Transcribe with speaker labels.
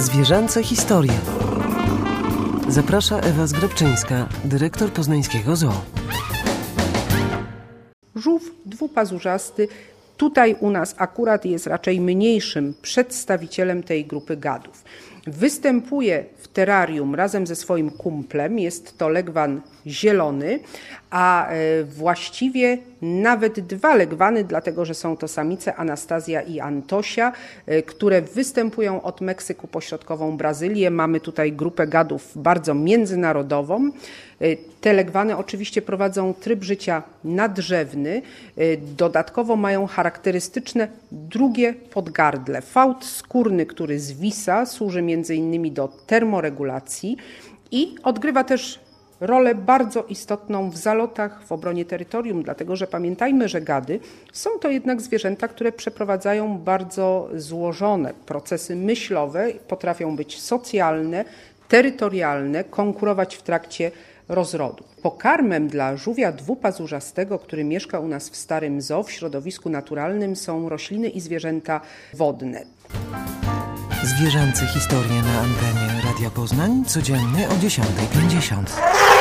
Speaker 1: Zwierzęce historie. Zaprasza Ewa Zgrabczyńska, dyrektor poznańskiego zoo.
Speaker 2: Żółw dwupazurzasty tutaj u nas akurat jest raczej mniejszym przedstawicielem tej grupy gadów. Występuje w terrarium razem ze swoim kumplem, jest to legwan zielony, a właściwie nawet dwa legwany, dlatego że są to samice Anastazja i Antosia, które występują od Meksyku po środkową Brazylię. Mamy tutaj grupę gadów bardzo międzynarodową. Te legwany oczywiście prowadzą tryb życia nadrzewny. Dodatkowo mają charakterystyczne drugie podgardle. Fałd skórny, który zwisa, służy m.in. do termoregulacji i odgrywa też rolę bardzo istotną w zalotach, w obronie terytorium, dlatego że pamiętajmy, że gady są to jednak zwierzęta, które przeprowadzają bardzo złożone procesy myślowe, potrafią być socjalne, terytorialne, konkurować w trakcie rozrodu. Pokarmem dla żółwia dwupazurzastego, który mieszka u nas w starym zoo, w środowisku naturalnym, są rośliny i zwierzęta wodne.
Speaker 1: Zwierzęce historie na antenie Radia Poznań codziennie o 10:50.